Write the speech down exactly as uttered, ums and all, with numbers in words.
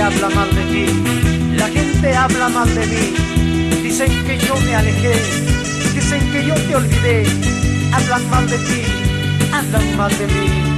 gente habla mal de ti, la gente habla mal de mí. Dicen que yo me alejé, dicen que yo te olvidé. Hablan mal de ti, hablan mal de mí.